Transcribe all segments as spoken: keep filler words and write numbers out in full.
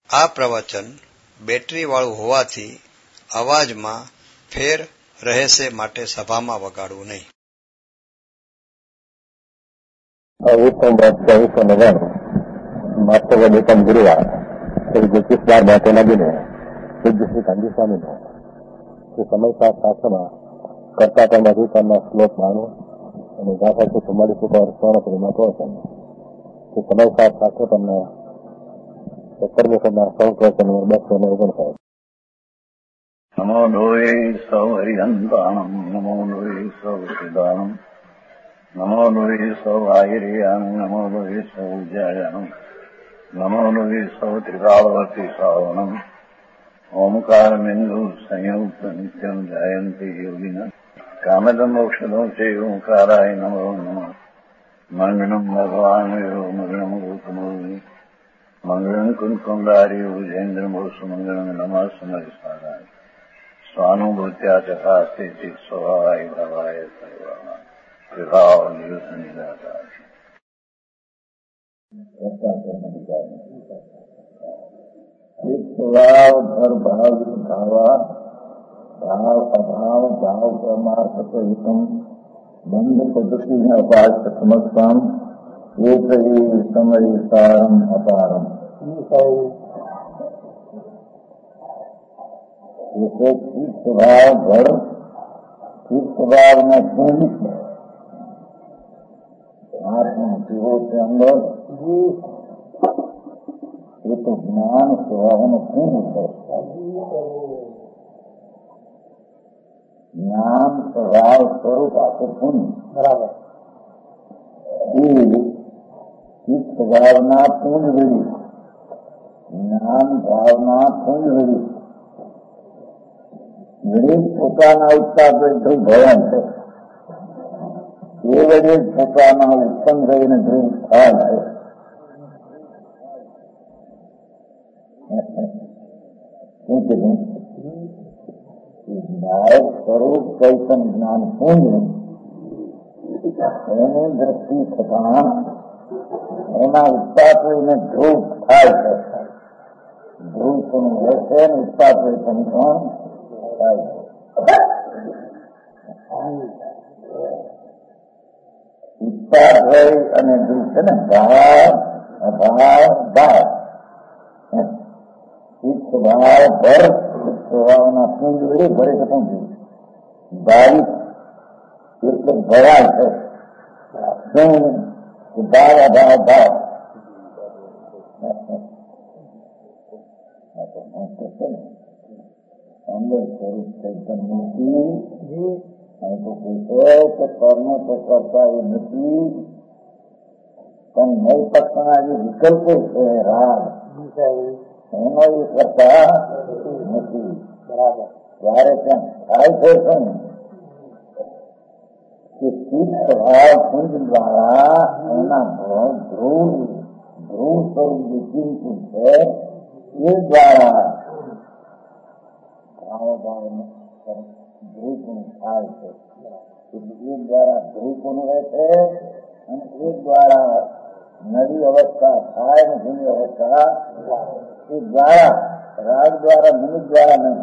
આ પ્રવચન બેટરી વાળું હોવાથી અવાજમાં ફેર રહેશે માટે સભામાં વગાડવું નહીં. ચોવીસો નવ્વાણું માસ્ટર એકમ ગુરુવાર શ્રી જ્યોતિષ બાર માટે લાગીને પૂજ્ય શ્રી ગાંધી સ્વામીનો શ્રી સમયસાર શાસ્ત્રમાં કરતા કર્મ અધિકારના શ્લોક માણું અને ગાથા ચુમ્માલીસ ઉપર સ્વર્ણ પરિમાં પ્રવચન શ્રી સમયસાર શાસ્ત્ર તમને સત્તરમી કરના સૌ પ્રવચન નંબર બસો ને ઓગણસાઠ. નમો લોહે સૌ હરિહંતાણમ નમો લોહે સૌ સિદાનમ નમો લોહે સૌ આયર્યાનમ નમો લોહે સૌ જયાનમ નમો લોહે સૌ ત્રિકાળવતી શ્રાવણમ ઓમકાર બિંદુ સંયુક્ત નિત્યમ જયંતિ યોગિન કામદમ મોક્ષદો છે ઓંકારાય નમો નમઃ. મંગળમ ભગવાન મંગળમ ગૌતમોની મંગળમ કુંકુંડારી ઉજેન્દ્રમો સુમંગળમ નમઃ સમરિસ્વારાય સ્વાનુભૂત્યા ચકાસ્તે સ્વભાવાય ભવાય સર્વાના વિભાવ નિયુત નિરાકાર. એક સ્વભાવ ઘર ભાવ ભાવા ભાવ અભાવ ભાવ પરમાર્થ એકમ બંધ પદ્ધતિ અપાર સમક્ષામ એક સમય સારમ અપારમ. એક સ્વભાવ ઘર એક સ્વભાવના પૂર્ણ આત્મા પીવો છે અંદર એ તો જ્ઞાન સ્વભાવનો પૂર્ણ છે. જ્ઞાન સ્વભાવ સ્વરૂપ આખું પૂર્ણ બરાબર એ સ્વભાવના પૂર્ણ વેળી જ્ઞાન ભાવના પૂર્ણ વેળી વેળી પોતાના ઉત્પાદ ધ્રુવ ભવન છે. એ વડે પોતાના ઉત્પન્ન થઈને ધ્રુવ થાય છે. જ્ઞાયક સ્વરૂપ કઈ પણ જ્ઞાન પૂર્ણ એની દ્રષ્ટિ થતા એના ઉત્પાદ થઈને ધ્રુવ થાય છે. ધ્રુવ પણ રહેશે ને ઉત્પાદ પણ પણ થાય છે. ઉત્પાદ હોય અને ધ્રુવ છે ને ભાવ અભાવ ભાવ સ્વભાવ ભર સ્વભાવના પૂંજ વડે ભરે છે. પૂંજ બાવીસ એટલે ભરાય છે. શું ભાવ અભાવ ભાવ અંદર સ્વરૂપ ચૈતન્ય કે કર્મ તો કરતા એ નથી પણ નવ પક્ષના જે વિકલ્પો છે રાગ એનો એ કરતા નથી. બરાબર ત્યારે ત્યાં થાય છે શું કે ચિત્ત સ્વભાવ પુંજ દ્વારા એના ધ્રુવ ધ્રુવ સ્વરૂપ જે ચિંતન છે એ દ્વારા ભાવભાવ ધ્રુવ પણ થાય છે. એટલે એ દ્વારા ધ્રુવ પણ રહે છે અને એ દ્વારા નવી અવસ્થા થાય ને જૂની અવસ્થા એ દ્વારા રાગ દ્વારા નિમિત્ત દ્વારા નહીં.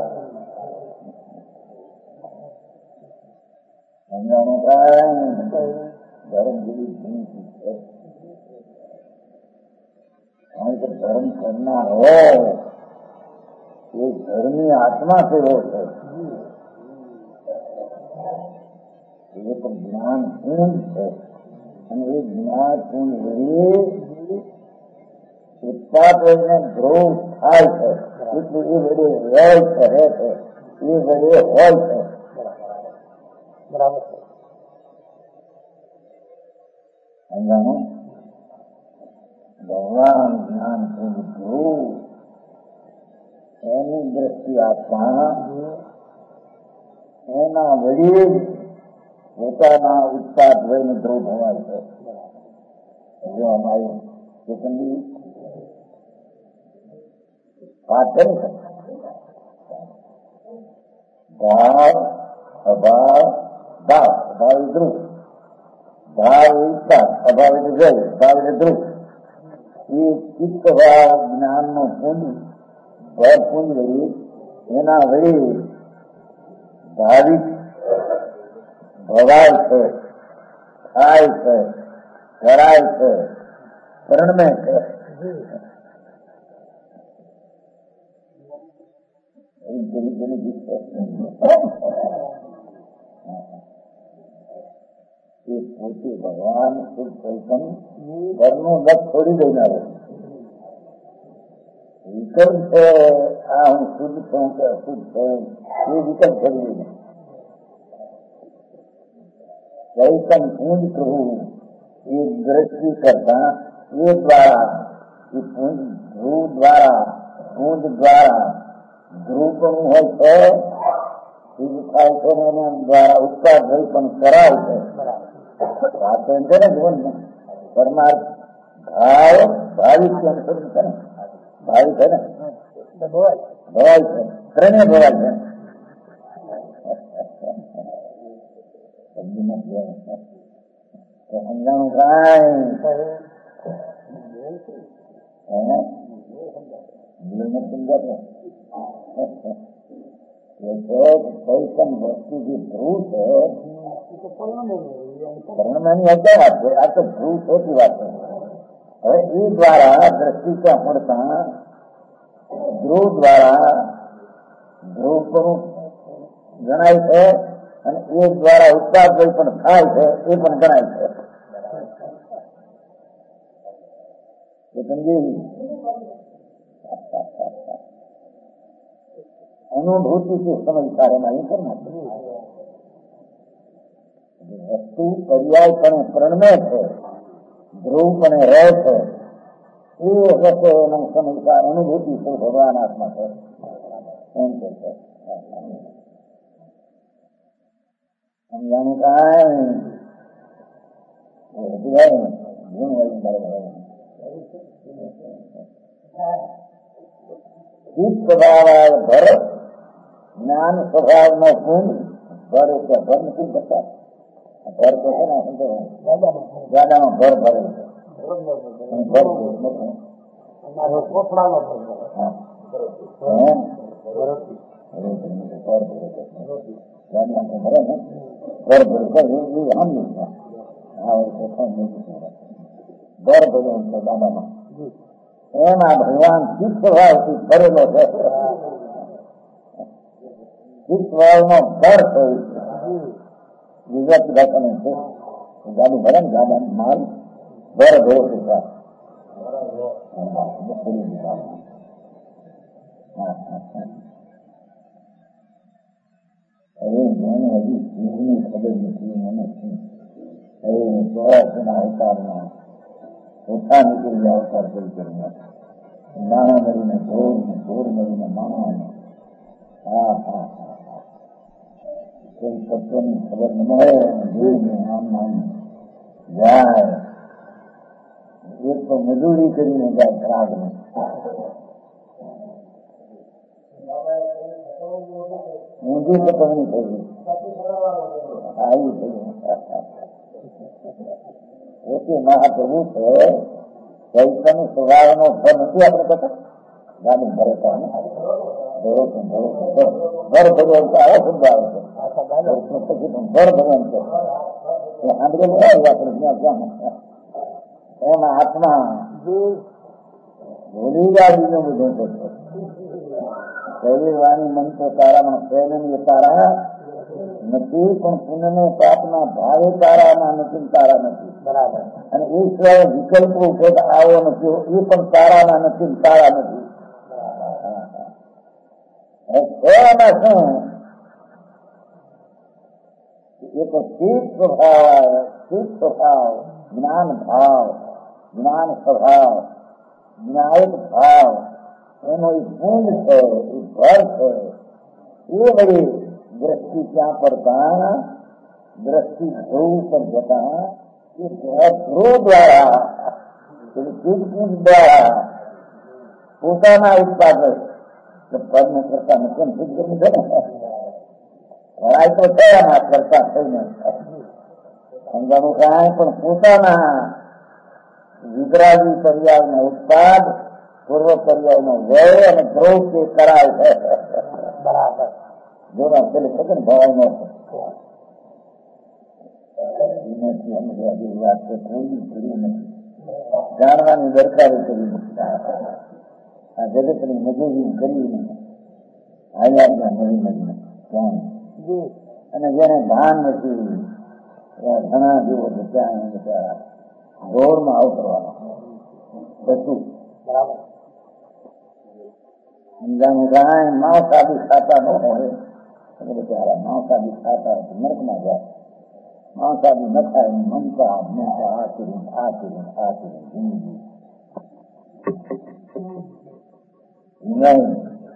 સમજાણું કાંઈ ધર્મ જેવી જિંદગી છે. કારણ કે ધર્મ કરનાર હોય એ ધર્મી આત્મા કેવો છે એ તો જ્ઞાન પૂર્ણ છે. અને એ જ્ઞાન પૂર્ણ વળી ઉત્પાદ એને ધ્રુવ થાય છે. એટલું એ વડે રહે છે રહે છે એ વડે હોય છે. બરાબર છે. સમજાણું? ભગવાન જ્ઞાન પૂર્ણ ધ્રુવ એની દ્રષ્ટિ આપવા એના વડી પોતાના ઉત્પાદ લઈને ધ્રુવ ભવાય છે. જો અમારી ચેતનની વાત કરી છે ભાવ અભાવ ભાવ અભાવ ધ્રુવ ભાવ ઉત્પાદ અભાવ એટલે જય ભાવ એટલે ધ્રુવ એ ચિત્તભાવ જ્ઞાનનો પુંજ ભરપુંજ વળી એના વળી ભાવિક ભવાય છે, થાય છે, કરાય છે, પરણમે છે. એ પોતે ભગવાન શુદ્ધ ચૈતન ઘરનું લક્ષ છોડી દેનારો વિકલ્પ છે. આ હું શુદ્ધ છું કે અશુદ્ધ છું એ વિકલ્પ છોડી દે. ચૈતન પૂંજ પ્રભુ એ દ્રષ્ટિ કરતા એ દ્વારા એ પૂંજ ધ્રુવ દ્વારા પૂંજ દ્વારા ધ્રુવ પણ હોય છે, શુદ્ધ થાય છે એના દ્વારા ઉત્પાદ થઈ પણ કરાય છે. વાત એમ છે ને જીવનમાં પરમાર્થ ભાવ ભાવિક છે ને ભાવિક છે ને ભવાય છે ત્રણે ભવાય છે. સમજાણું કાંઈ સમજાતો ચૈતન વસ્તુ જે ધ્રુવ છે પરણમાની અગિયાર વાત છે. આ તો ધ્રુવ છોટી વાત છે. હવે એ દ્વારા દ્રષ્ટિ મળતા ધ્રુવ દ્વારા ધ્રુવ પણ ગણાય છે અને એ દ્વારા ઉત્પાદ પણ થાય છે એ પણ ગણાય છે. સમજી અનુભૂતિથી સમજકાર એમાં એ પણ વસ્તુ પર્યાયપણે પ્રણમે છે, ધ્રુવપણે રહે છે. એ વખતે એનો સમજકાર અનુભૂતિ છે ભગવાન આત્મા છે એમ કે છે. સમજાનું કાંઈ ગુણ વળી બરાબર ચિત્ત સ્વભાવ ભર જ્ઞાન સ્વભાવ નો ગુણ ભર એટલે ભર નથી કરતા ભર તો છે ને ગાડામાં ભર ભરે છે ભર ભર કરી આમ ભર ભર્યું છે ગાડામાં. એમાં ભગવાન ચિત્ત સ્વભાવથી ભરેલો છે. ચિત્ત સ્વભાવનો ભર થયું છે. ગુજરાતી ભાષાનું છે ગાડું ભરે ને ગાડાનો માલ ભર ભરો છે. હવે મને હજી ચીજની ખબર નથી. મને હવે ચોરાસીના અવતારમાં ઓછા નીકળી અવતાર કરી કરીને નાના મળીને ઢોર ને ઢોર મળીને માણવાનો. હા હા હા કોઈ તત્વની ખબર ન મળે જોઈને આમ નામ જાય. એક તો મજૂરી કરીને જાય ખરાબને ઊંધી પકડની થઈ આવી થઈ. એથી મહાપ્રભુ છે ચૈતન્ય સ્વભાવનો ભર નથી આપણે કહેતા ગાડી ભરે ભરો ભરો ભર ભરો આવો શબ્દ આવે છે. પછી પણ ભર ભરવાનું છે સાંભળેલું હોય આપણે જ્યાં જ્યાં એમાં આત્મા ભૂલી ગયા બીજું બધું કરતો. શરીર વાણી મન તો તારામાં પ્રેરણીય તારા નથી પણ પુણ્યને પાપના ભાવે તારાના નથી તારા નથી બરાબર. અને એ સિવાય વિકલ્પો છે આવો નથી એ પણ તારાના નથી તારા નથી. એમાં શું એ તો ચિત્ત સ્વભાવ ચિત્ત સ્વભાવ જ્ઞાન ભાવ જ્ઞાન સ્વભાવ ન્યાયિક ભાવ એનો એ ગુણ છે એ ભર છે. એ બધી દ્રષ્ટિ ક્યાં પડતા દ્રષ્ટિ ધ્રુવ પર જતા એ ધ્રુવ દ્વારા ચિત્તપુંજ દ્વારા પોતાના ઉત્પાદક પદને કરતા નથી સિદ્ધ કરવું છે ને લડાઈ તો થયામાં કરતા થઈને સમજાણું કાંઈ પણ પોતાના વિતરાગી પર્યાયનો ઉત્પાદ, પૂર્વ પર્યાયનો વ્યય અને દ્રોહ કે કરાય છે. બરાબર. જોના પેલી પ્રગટ ભવાઈનો વાત તો થોડી કરી નથી, જાણવાની દરકારી કરી મૂકતા. આ જગતની મજૂરી કરી નહીં, આયા નવી નવી ત્યાં અને જેને ભાન નથી ઘણા જેવો ત્યાં બિચારા દોડમાં અવતરવાનો બધું બરાબર. સમજાનું કાંઈ માંસાદી ખાતા ન હોય બિચારા, માંસાદી ખાતા નરકમાં જાય. માંસાદી ન ખાય મમતા મમતા આ કરી આ કરી આ કરી જિંદગી નહીં.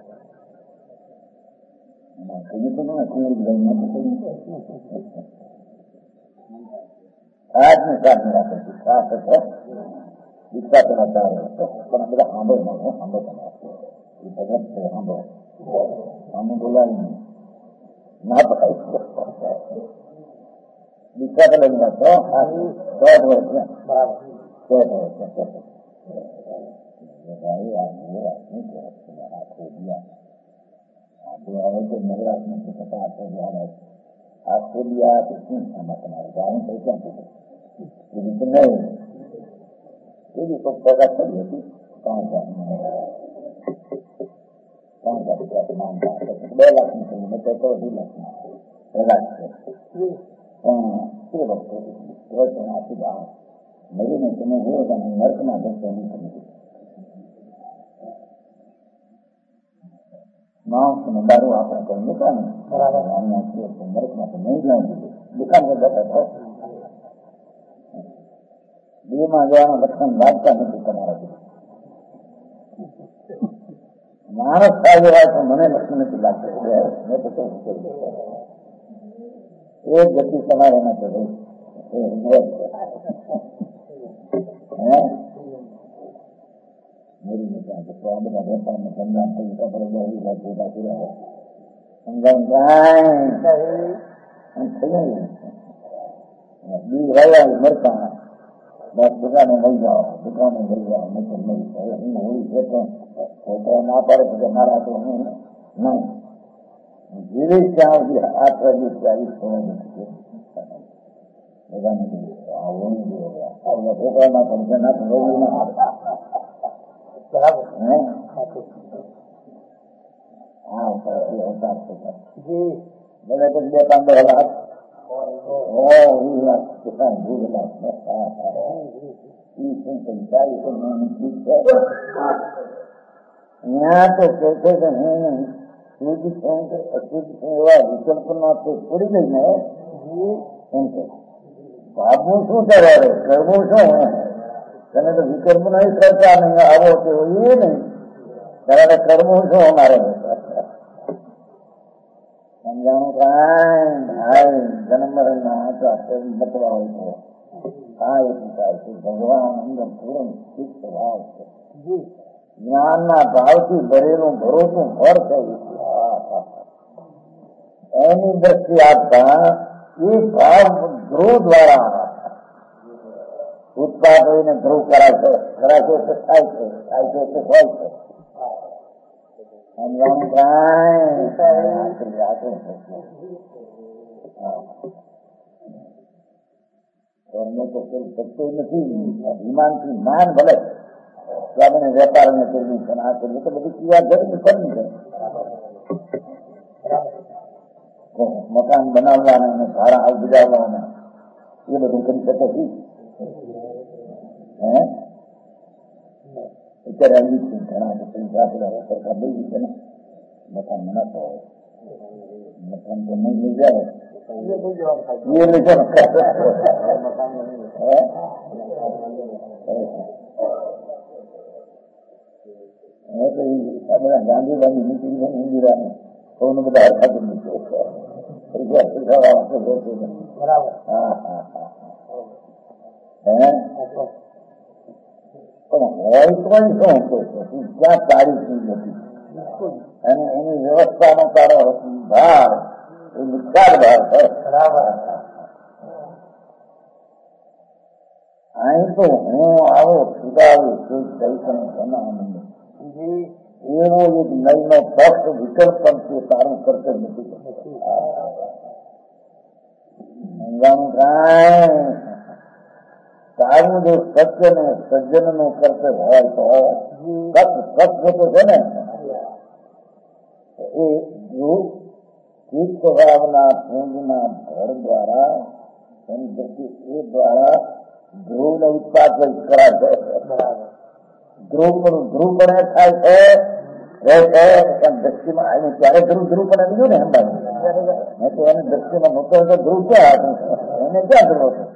આજની કાઢી રાખે છે ખાસ હતો દીક્ષા પેલા સારો હતો પણ બધા સાંભળ મળે સાંભળ તમારે એ ભગત છે સાંભળો સામે બોલાવી ના પકાય દીક્ષા તો લઈ જતો દોઢ વર્ષ બરાબર દોઢ વર્ષ હવે તો નવરાશ નથી થતા આખો દિયા શું તમારે ગાયું કઈ ક્યાં થતું એ રીતે નહીં. એ બી કોઈ પ્રગત કરી હતી ત્રણ હજાર ત્રણ હજાર રૂપિયા માનતા બે લાખ ની થઈ મેં તો અઢી લાખ ની પ્રગાત છે. પણ તે વખતે વર્ષ આખી બહાર મળીને તમે જોયો તમે નર્કમાં જશે એની સમજી માણસ ને દારૂ આપણે કઈ દુકાન બરાબર નરકમાં તો નહીં જવું જોઈએ. દુકાન પર બેઠા બે માં જવાના લક્ષણ લાગતા નથી તમારાથી. માણસ થાય હોય તો મને લક્ષણ નથી લાગતું. મેં તો શું એક ગતિ તમારે એના તો રહી મેરી નીકળ્યા તો આ બધા વેપારને ધંધા થઈ કપડે બહુ ભેગા કર્યા સમજાય થઈ બી રહ્યા મરતા બસ દુકાને લઈ જાઓ દુકાને લઈ જાઓ નકર નહીં હોળી છે તો છોકરા ના પાડે તો મારા તો નહીં જીવી ત્યાં સુધી આ પ્રદેશ ચાલીસ થવા નથી બધાને આ હોળી જોયા છોકરાના પણ ના તો હોળી ના બરાબર હા અવતાર જી ભલે તો બે પાંચ લાખ ત્યાં તો કે છે કે હું શુદ્ધ છું કે અશુદ્ધ છું એવા વિકલ્પનાથી છોડી દઈને એમ કે ભાવવું શું કરે કરવું શું તને તો વિકલ્પ નહીં કરતા નહીં આવો તો એ નહીં ત્યારે કરવું શું અમારે સમજાણું કાંઈ ભાઈ જન્મ મરણના બતવા હોય તો આ એટલું થાય છે ભગવાન અંદર પૂર્ણ સ્થિત ભાવ છે જ્ઞાનના ભાવથી ભરેલું ભરોસું ઘર થયું એની દ્રષ્ટિ આપતા એ ભાવ ધ્રુવ દ્વારા ઉત્પાદ હોઈને ધ્રુવ કરાશે કરાશે તો થાય છે થાય છે તો હોય છે સમજાણું કાંઈ શકતો નથી અભિમાનથી માન ભલે સ્વામીને વેપાર ને કર્યું પણ આ કર્યું તો બધી ક્રિયા જરૂર કરવી છે. મકાન બનાવવાના અને ભાડા હાલ બજાવવાના એ બધું કરી શકે છે. હે અત્યારે આવી છે ઘણા પૈસા સરકાર લઈ ગઈ છે ને મકાન બનાવતા હોય મકાન તો નહીં લઈ જાય એ લઈ જાય ગાંધીબાની નીકળી છે ઇન્દિરાને સૌને બધા હરખાતું નીકળે પૈસા પૈસા વાળા બરાબર હા હા હા હે પણ હોય પણ શું ક્યાં તારીખ નથી અને એની વ્યવસ્થાનો તારો ભાર એ નિકાલ ભાર છે બરાબર. અહીં તો હું આવો સુધારું છું દૈશન બનાવવાનું એવો એક નયનો પક્ષ વિકલ્પ છે તારું કરતો નથી તારું જો સત્ય ને સજ્જન નું કર્તવ્ય હોય તો કચ્છ તો છે ને એ ચિત્ત ભાવના પૂંજના ઘર દ્વારા એની દ્રષ્ટિ એ દ્વારા ધ્રુવ ને ઉત્પાદન કરાય છે ધ્રુવ પણ ધ્રુવ પણ થાય છે રહે છે પણ દ્રષ્ટિમાં આવીને ત્યારે ધ્રુવ ધ્રુવ પણ લીધું ને એમ બાજુ મેં તો એની દ્રષ્ટિમાં નહોતો તો ધ્રુવ ક્યાં હતું એને ક્યાં ધ્રુવ હતું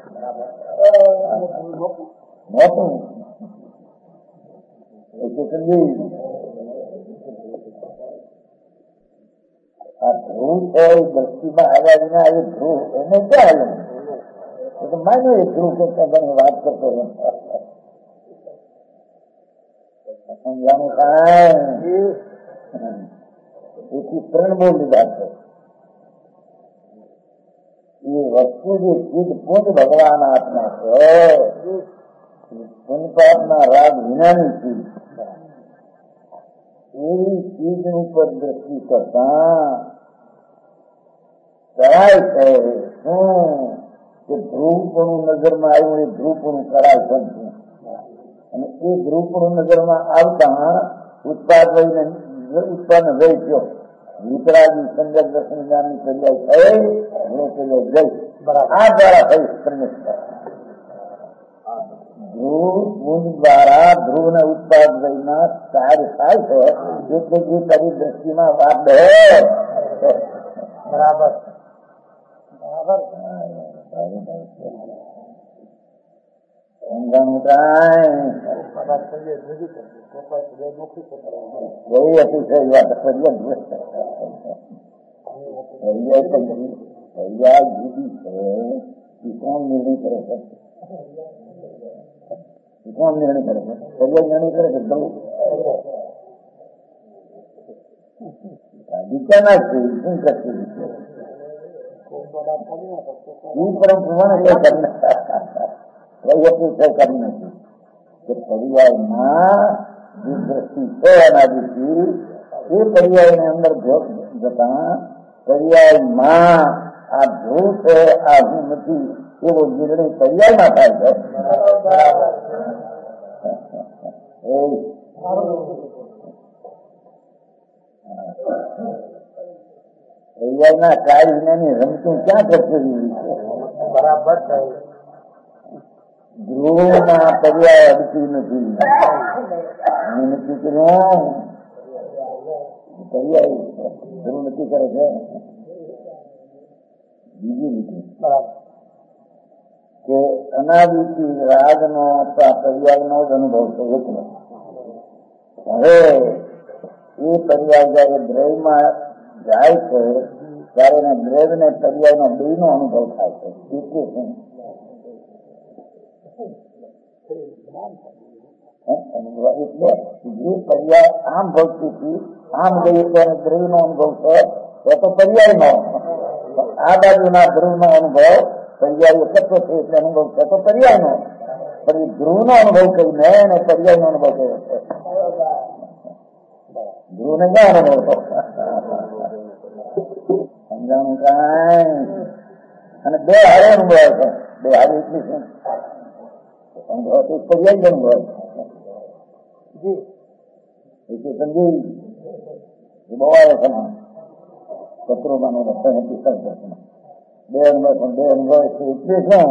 નહોતું સમજી આ ધ્રુવ છે એ દ્રષ્ટિમાં આવ્યા વિના એ ધ્રુવ એને ક્યાં આવ્યું તો માન્યું એ ધ્રુવ કે ઘણી વાત કરતો સમજાનું કાંઈ એથી ત્રણ બહુ લીધા છે એ વસ્તુ જે ચીજ પૂજ ભગવાન આત્મા છે પુનપાપના રાગ વિનાની ચીજ એવી ચીજ ઉપર દ્રષ્ટિ કરતા કરાય છે શું કે ધ્રુવપણું નજરમાં આવ્યું એ ધ્રુવપણું કરાય પણ છે અને એ ધ્રુવપણું નજરમાં આવતા ઉત્પાદ લઈને ઉત્પન્ન રહી ગયો વિતરાગી સંજક દર્શન જ્ઞાનની સજાઈ થઈ હું સજાઈ ગઈ આ દ્વારા થઈ પ્રતિષ્ઠા ધ્રુવ પુંજ દ્વારા ધ્રુવ ને ઉત્પાદ લઈના કાર્ય થાય છે એટલે જે કરી દ્રષ્ટિમાં વાત દે બરાબર બરાબર સમજાણું કાંઈ એવી અતિશય વાત ફરિયાદ જુદી છે એ કોણ નિર્ણય કરે છે એ કોણ નિર્ણય કરે છે ફરિયાદ નિર્ણય કરે છે વિચારના છે શું કરશે એ પરમ પ્રમાણે કઈ કરને એવી અતિશય કરી નથી કે પર્યાયમાં જે દ્રષ્ટિ છે અનાદિથી એ પર્યાયની અંદર જતા પર્યાયમાં આ ધ્રુવ છે આ હું નથી એવો નિર્ણય પર્યાયમાં થાય છે પર્યાયના કાર્ય વિનાની રમતું ક્યાં કરશે બરાબર ધ્રુવમાં પર્યાય અડતી નથી નક્કી કર્યું પર્યાય ધ્રુવ નક્કી કરે છે બીજી રીતે કે અનાદિથી રાગનો અથવા પર્યાયનો જ અનુભવ છે એટલો હવે એ પર્યાય જયારે દ્રવ્યમાં જાય છે ત્યારે એને દ્રવ્ય ને પર્યાયનો બે નો અનુભવ થાય છે એટલે એટલે જે પર્યાય આમ ભક્તિથી આમ ગઈ તેને ધ્રુવ નો અનુભવ છે એ તો પર્યાય નો આ બાજુના ધ્રુવ નો અનુભવ પર્યાય એકત્વ છે એટલે અનુભવ છે તો પર્યાય નો પણ એ ધ્રુવ નો અનુભવ કરીને અને પર્યાય નો અનુભવ કર્યો છે ધ્રુવ ને ક્યાં અનુભવ થયો સમજાણું કાંઈ અને બે હારે અનુભવ છે બે હારે એટલી છે અનુભવ પર્યાય જ અનુભવ સમજી એ બહુ આવે છે કચરોમાં બે અનુભવ પણ બે અનુભવ છે એટલે શું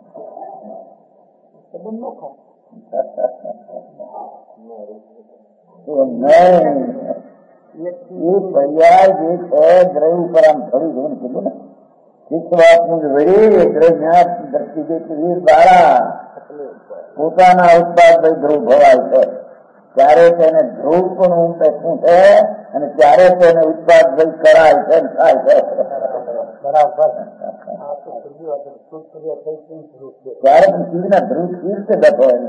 એ પર્યાય જે છે દ્રવ્ય ઉપર આમ થોડી જોઈને કીધું ને ચિત્તવાતનું જ વળી દ્રવ્ય દ્રષ્ટિ જે એ દ્વારા પોતાના ઉત્પાદ ધ્રુવ ભવાય છે ત્યારે તેને ધ્રુવ પણ શું છે અને ત્યારે તેને ઉત્પાદ કરાય છે થાય છે બરાબર ત્યારે પણ ચીજના ધ્રુવ ચીજ છે બેઠો એને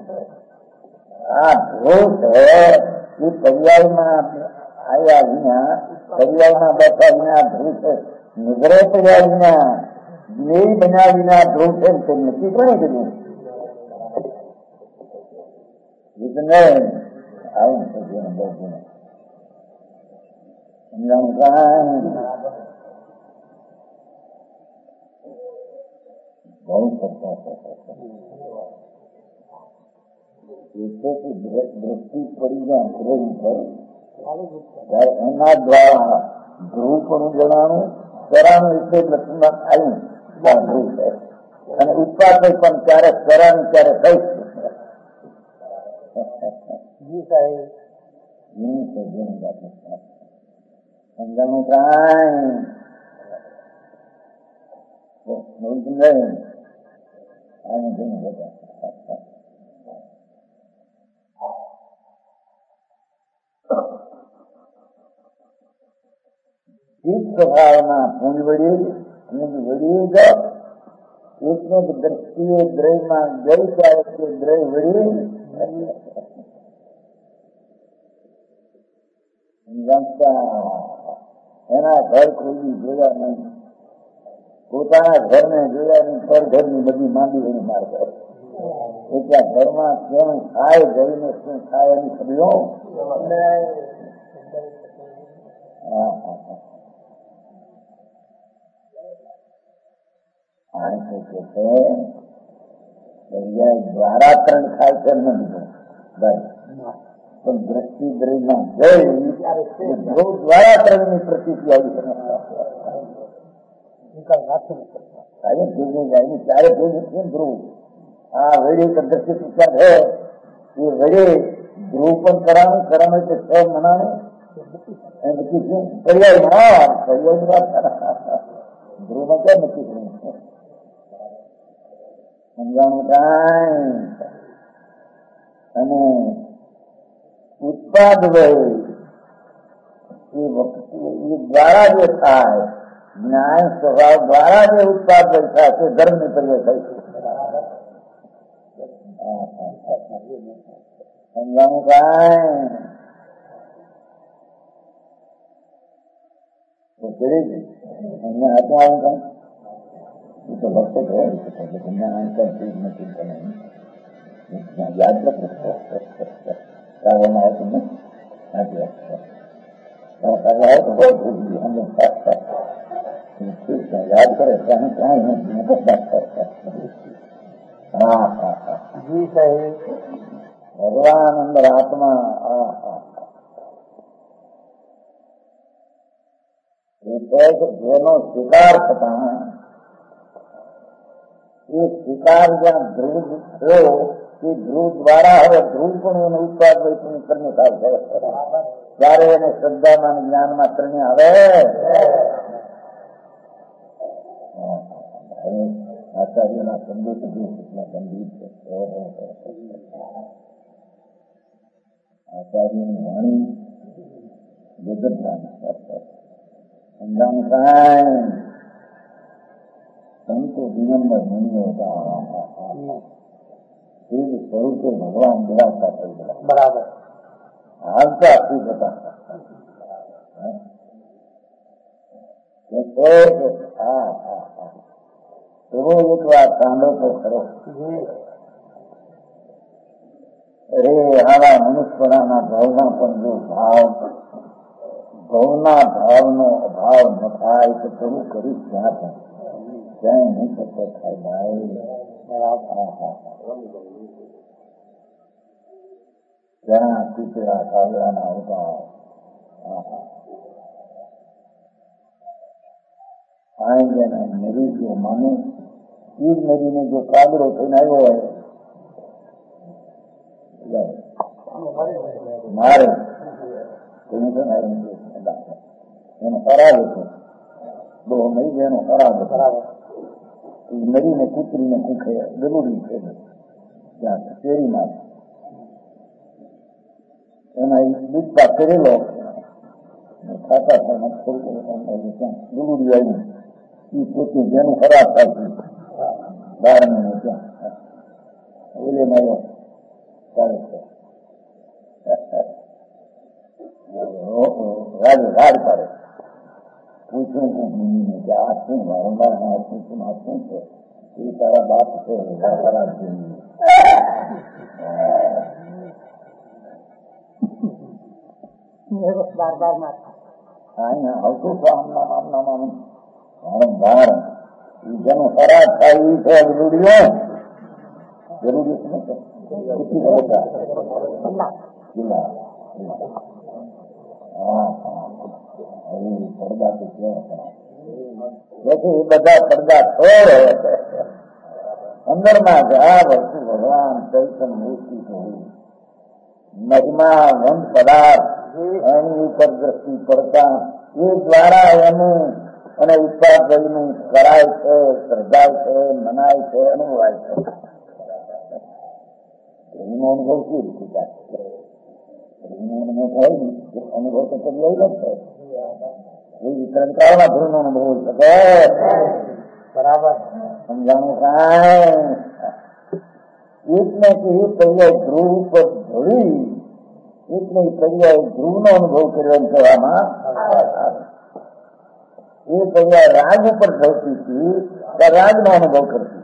આ ધ્રુવ છે એ પર્યાયમાં આવ્યા વિના પર્યાયમાં બેઠા વિના ધ્રુવ છે નિગ્રહ કર્યા વિના જ્ઞેય બન્યા વિના ધ્રુવ છે તે નક્કી કોને કર્યું जितने आવું છે જેને બહુ ગુણે સમજાણું કાંઈ બહુ કરતા એટલે કે દ્રષ્ટિ પડી જાય અંગ્રેજ ઉપર ત્યારે એના દ્વારા ધ્રુવપણું જણાનું કરાનું એટલે લક્ષ્મણ આવ્યું ત્યાં ધ્રુવ છે અને ઉત્પાદન પણ ક્યારેક કરાનું ક્યારેક થઈ સમજાણું કાંઈ નહીં આને ઘણું બધા ચિત્ત ભાવના પૂંજ વળી પૂંજ વળી જાઓ એટલે કે દ્રષ્ટિએ દ્રયમાં ગઈ ત્યારે તે દ્રય વળી એના ઘર કોઈ જોયા નહીં પોતાના ઘરને જોયા નહીં પર ઘરની બધી માંડી એની માર કરે એટલે ઘરમાં કેમ ખાય જઈને શું ખાય એની ખબરો દ્વારા ત્રણ ખાય છે નથી પણ દ્રષ્ટિ દ્રયમાં ગઈ ધ્રુવ દ્વારા ત્રણની પ્રતિક્રિયા ત્યારે ભેગી ધ્રુવ આ વેડી દ્રષ્ટિ શિક્ષા છે એ વેડે ધ્રુવ પણ કરાનું કરાનું છે છ મનાનું નક્કી શું પર્યાયમાં પર્યાયની વાત ધ્રુવમાં ક્યાં નક્કી કર્યું સમજાણું કાંઈ અને ઉત્પાદ વય એ દ્વારા જે થાય જ્ઞાન સ્વભાવ દ્વારા જે ઉત્પાદ વય થાય તે ધર્મની પર્યાય થાય છે સમજાણું કાંઈ અહીંયા હાથમાં આવું કાંઈ એ તો ભક્ત હોય એટલે જ્ઞાન ચિંતા નહીં યાદ રાખો કરવામાં આવતું ને સાચી વાત યાદ કરે ત્યાં કાંઈ નથી હા હા હા જી સાહેબ ભગવાન અંદર આત્મા હા હા જેનો સ્વીકાર થતા એ સ્વીકાર જ્યાં ધ્રુવ થયો એ ધ્રુવ દ્વારા હવે ધ્રુવ પણ એનું ઉત્પાદ વૈષ્ણવ કરીને થાય છે ત્યારે એને શ્રદ્ધામાં જ્ઞાનમાં ત્રણે આવે આચાર્યના શબ્દો સુધી કેટલા ગંભીર છે આચાર્યની વાણી જગતના સમજાણું કાંઈ સંતો દિગંબર મુનિઓ હતા એ સ્વરૂપે ભગવાન બિરાજતા થઈ ગયા બરાબર હાલતા ખુબ હતા હા હા હા એવો એક વાર સાંભળો તો ખરો અરે આવા મનુષ્યના ભાવના પણ જો ભાવ ભાવના ભાવનો અભાવ ન થાય તો શરૂ કરી ક્યાં પણ ક્યાંય નહીં થતો થાય ભાઈ ત્યાં કૂતરા કાગડાના અભાવ આ જેને મરી ગયો માને એ જ મરીને જો કાગડો થઈને આવ્યો હોય મારે એનો ખરાબ હતો બહુ મરી ગયા એનો ખરાબ ખરાબ મરીને કૂતરીને કૂખે જરૂરી છે ત્યાં શેરીમાં એમાં દૂધ પાક કરેલો ખાતા થાય ત્યાં જરૂરી આવ્યું એ પોતે જેનું ખરાબ થાય છે બાર મહિને ત્યાં ઓલે માર્યો ચાલે છે રાજ રાજ પાડે પૂછ્યું ભૂમિને કે આ શું વારંવાર આ શું શું આ શું છે એ તારા બાપ છે તારા ભૂમિ બાર બાર માં અહીંયા આવતું તો આમના આમના આમ વારંવાર જેનો ખરાબ થાય એ છે જરૂરીઓ જરૂરી જિલ્લા હા પડદા તો કેવા પછી એ બધા પડદા છોડે અંદરમાં જ આ વસ્તુ ભગવાન ચૈતન્ય મૂર્તિ જોઈ મહિમા વંશ પદાર્થ એની ઉપર દ્રષ્ટિ પડતા એ દ્વારા એનું અને ઉત્પાદનું કરાય છે, શ્રદ્ધાય છે, મનાય છે, અનુભવાય છે. એનો અનુભવ કેવી રીતે થાય? એનો અનુભવ થાય ને અનુભવ તો કરી લઈ છે એ વિતરણ કાળમાં ધ્રુવ નો અનુભવ હોય શકે બરાબર સમજાણું કાંઈ એટલે કે એ પર્યાય ધ્રુવ ઉપર ધરી એટલે એ પર્યાય ધ્રુવ નો અનુભવ કર્યો કહેવામાં એ પર્યાય રાગ ઉપર થતી હતી ત્યાં રાગ નો અનુભવ કરતી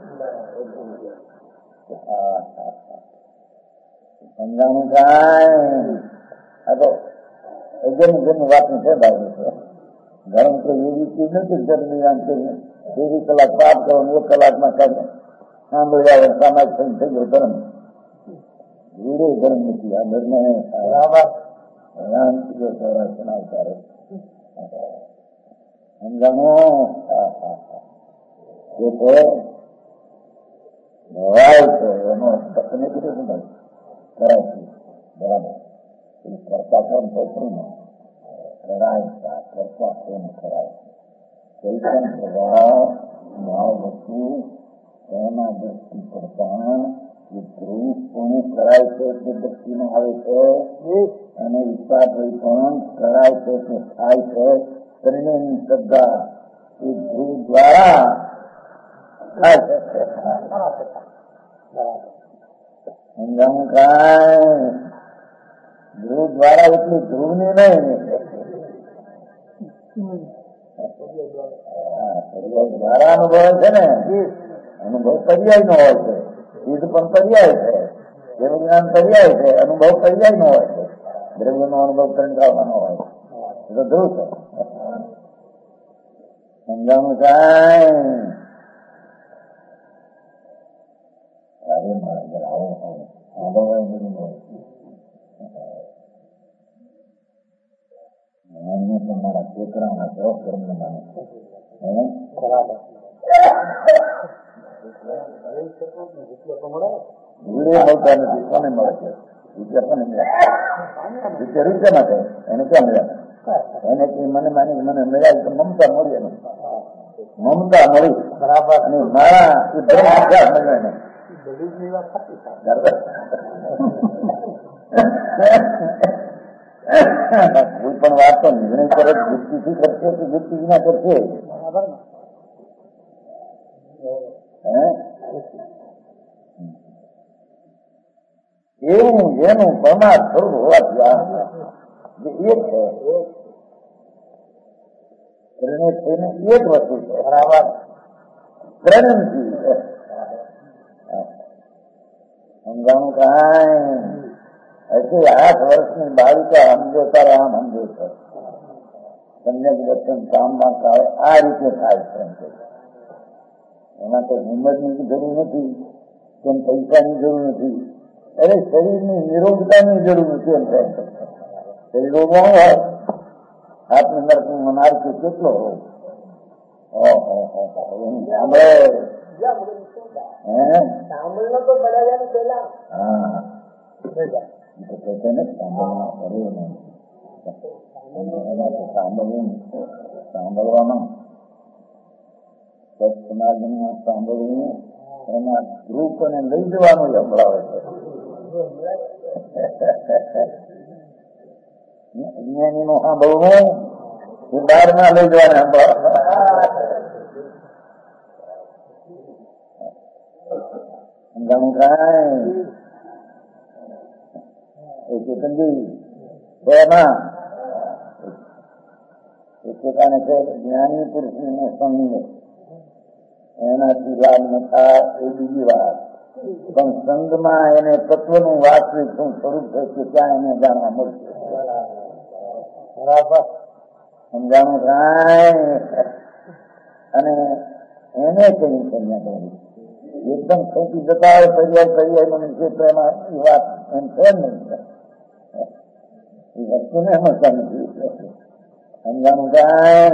સમજાણું કાંઈ આ તો જેની જેની વાતની છે ભાઈ છે ધર્મ તો એવી ચીજ નથી દરમિયાન એવી કલાક પાપ કરો એક કલાકમાં કાઢે સાંભળી આવે સમાજ થઈ થઈ ગયો ધર્મ વિડે ધર્મ નથી આ ધર્મ ચલાવતા સમજાણો એ તો ભવાય છે એનો એને કીધું શું ભાઈ કરાય છે બરાબર એ કરતા કોણ પૈસું કરાય કરતા કોણ કરાય કોઈ પણ પ્રભાવ ભાવ વસ્તુ એના દ્રષ્ટિ કરતા એ ધ્રુવ કોનું કરાય છે તે દ્રષ્ટિમાં આવે છે અને વિશ્વાસ પણ કરાય છે તે થાય છે શરીરની શ્રદ્ધા એ ધ્રુવ દ્વારા થાય છે સમજાવું કાંઈ ધ્રુવ દ્વારા એટલી ધ્રુવની નહીં દ્વારા અનુભવ છે ને અનુભવ પર્યાય નો હોય છે સિદ્ધ પણ પર્યાય છે જેનું જ્ઞાન પર્યાય છે અનુભવ પર્યાય નો હોય છે દ્રવ્ય નો અનુભવ કરવાનો હોય તો ધ્રુવ છે સમજાવું કાંઈ અરે મારા આવો અનુભવ બધું હોય એને પણ મારા છોકરાના કેવો કર્મ માને મળતા નથી કોને મળે છે રૂપિયા કોને મળ્યા રૂપિયા રૂપિયા માટે એને ક્યાં મળ્યા એને મને માની મને મળ્યા તો મમતા મળી એને મમતા મળી બરાબર અને મારા એ બ્રહ્મ મળ્યો એને કોઈ પણ વાત તો નિર્ણય પર જ વૃત્તિથી કરશે કે વૃત્તિ વિના કરશે એવું જેનું પ્રમાદ થયું હોવાથી જે એક છે તેને એક વસ્તુ છે બરાબર પ્રેમથી સમજાણું કાંઈ હજી આઠ વર્ષની બાળકા સમજો તારે આમ સમજો છે સમ્યક દર્શન કામમાં આવે આ રીતે થાય છે એમાં તો હિંમતની જરૂર નથી કેમ પૈસાની જરૂર નથી અરે શરીરની નિરોગતાની જરૂર નથી એમ થાય શરીર રોગમાં હોય હાથની નરકનું મનાર કે કેટલો રોગ સાંભળે સાંભળનો તો બધા પેલા હા સાંભળવામાં સમાજમાં સાંભળવું એના ગ્રુપને લઈ જવાનું સંભળાવે છે જ્ઞાની નું સાંભળવું એ બહાર ના લઈ જવાને સંભળાવે સમજાણું કાંઈ એ ચેતનજી એમાં એ પોતાને છે જ્ઞાની પુરુષનો સંગ એનાથી લાભ ન થાય એ બીજી વાત પણ સંઘમાં એને તત્વનું વાસ્તવિક શું સ્વરૂપ છે કે ત્યાં એને જાણવા મળશે બરાબર સમજાણું થાય અને એને કઈ કન્યા કરી એકદમ ખેંચી જતા હોય પર્યાય પર્યાય મને છે તો એમાં એ વાત એમ છે નહીં એ વસ્તુને સમજતા નથી સમજાણું થાય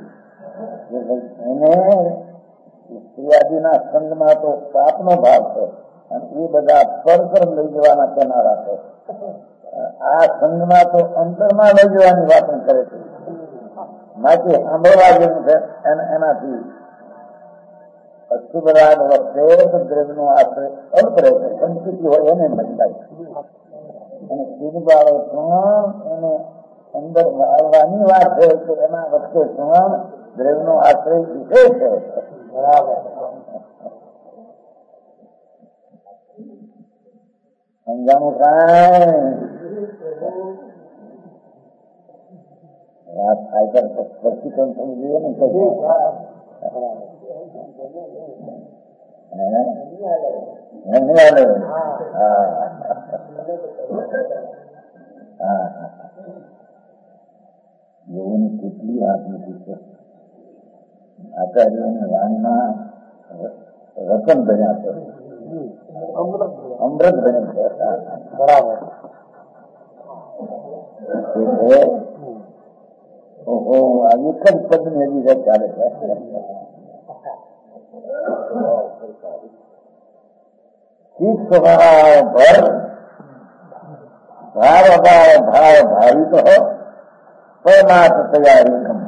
એને સ્ત્રીયાદીના સંઘમાં તો પાપનો ભાવ છે અને એ બધા પરકર લઈ જવાના કેનારા છે. આ સંઘમાં તો અંતરમાં લઈ જવાની વાતો કરે છે. માટે સાંભળવા જેવું છે એનાથી અશુભરાગ વખતે દ્રવ્યનો આશ્રય અલ્પ રહે છે. સંસ્કૃતિ હોય એને બદલાય અને શુભ વાળો પણ એને અંદર આવવાની વાત છે કે એના વખતે પણ દ્રવ્યનો આશ્રય વિશેષ છે. બરાબર સમજાણું કાંઈ વાત થાય તો પછી પણ થવું જોઈએ ને કશું યોગની કેટલી વાત નથી છે. આચાર્યોની વાણીમાં રતન બન્યા છે, અમૃત બન્યા છે. બરાબર ઓહો આ એક જ પદ ને હજી ચાલે છે. ચિત્ત સ્વભાવ ભર ભાવ અભાવ ભાવ ભાવિત હો પરમાર્થ તૈયારી ગમે.